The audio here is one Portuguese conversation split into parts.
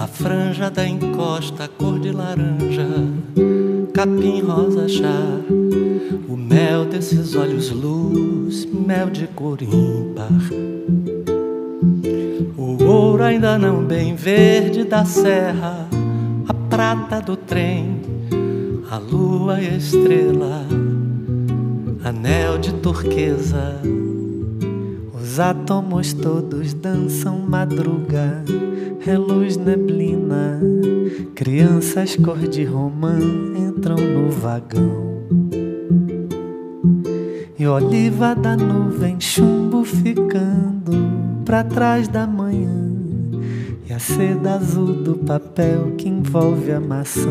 a franja da encosta, cor de laranja, capim rosa chá, o mel desses olhos luz, mel de cor ímpar. O ouro ainda não bem verde da serra, a prata do trem, a lua e a estrela, anel de turquesa. Os átomos todos dançam madruga, reluz neblina, crianças cor de romã entram no vagão. E oliva da nuvem, chumbo ficando pra trás da manhã, e a seda azul do papel que envolve a maçã.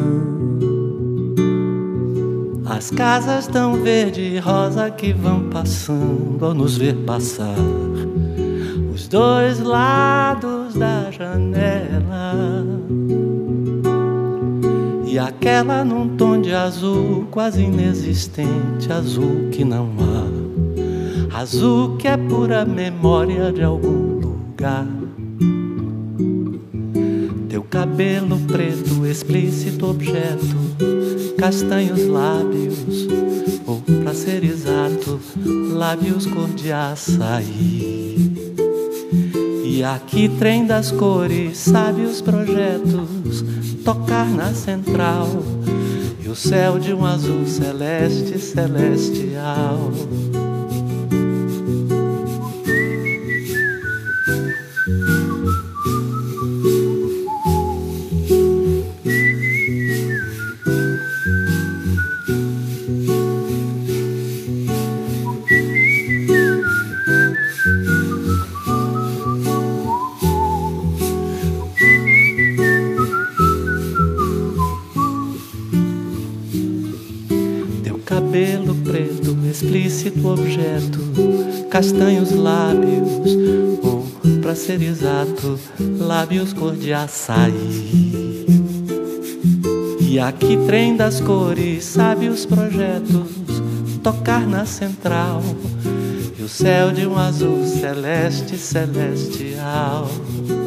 As casas tão verde e rosa que vão passando ao nos ver passar, os dois lados da janela. E aquela num tom de azul quase inexistente, azul que não há, azul que é pura memória de algum lugar. Teu cabelo preto, explícito objeto, castanhos lábios, ou pra ser exato, lábios cor de açaí. E aqui trem das cores, sabe os projetos, tocar na central, e o céu de um azul celeste, celestial. Cabelo preto, explícito objeto, castanhos lábios, ou pra ser exato, lábios cor de açaí. E aqui trem das cores, sabe os projetos, tocar na central, e o céu de um azul celeste, celestial.